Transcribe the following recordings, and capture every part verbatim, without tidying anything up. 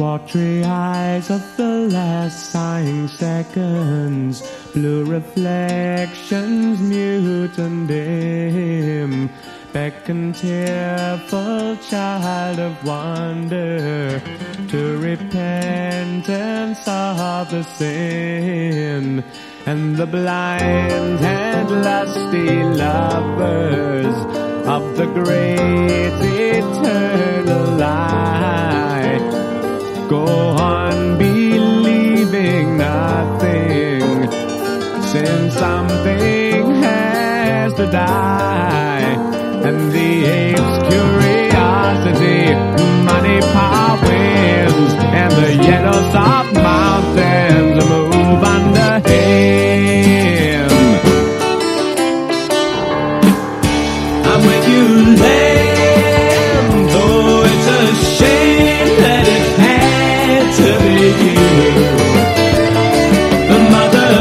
watery eyes of the last sighing seconds, blue reflections mute and dim, beckon tearful child of wonder to repentance of the sin. And the blind and lusty lovers of the great eternal light go on believing nothing, since something has to die. And the ape's curiosity, money, power wins, and the yellow soft mountains move under him. I'm with you, lamb, though it's a shame that it had to be you. The mother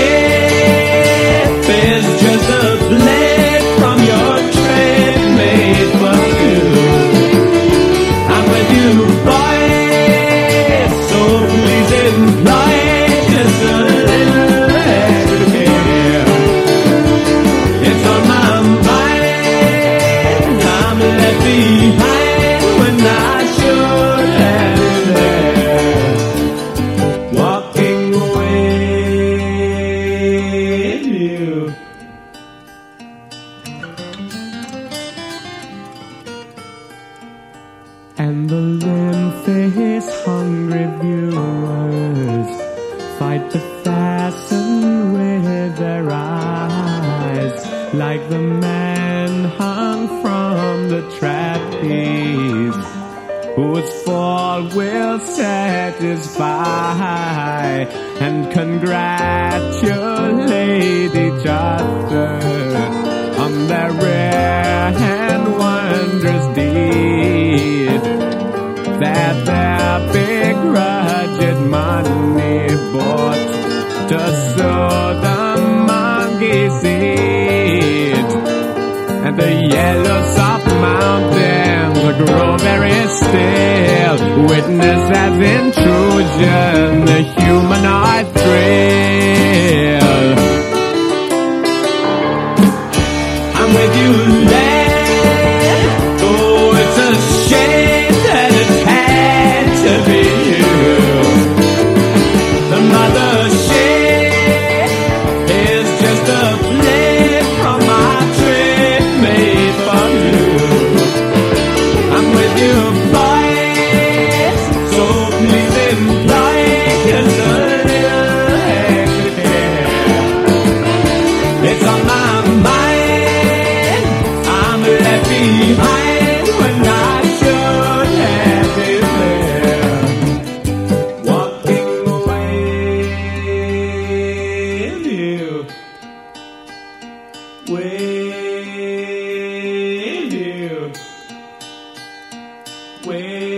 ship is just a blade from your trade made for you. I'm with you, boy, so please employ just a little extra care. It's on my mind, I'm left behind when I should have been there, walking away with you. And the limp-faced hungry viewers fight to fasten with their eyes, like the man hung from the trapeze, whose fall will satisfy, and congratulate each other on their rare and wondrous deed, that their begrudged money bought to sow the monkey seed. And the yellow soft mountains grow very still, witness as intrusion the humanoid thrill. I'm with you, lad, though it's a shame that it had to be you. The mother ship is just a blade from my trade made for you. I'm with you, boys, so please employ just a little extra care. It's on my mind, I'm left behind when I should have been there, walking away with you, with you, with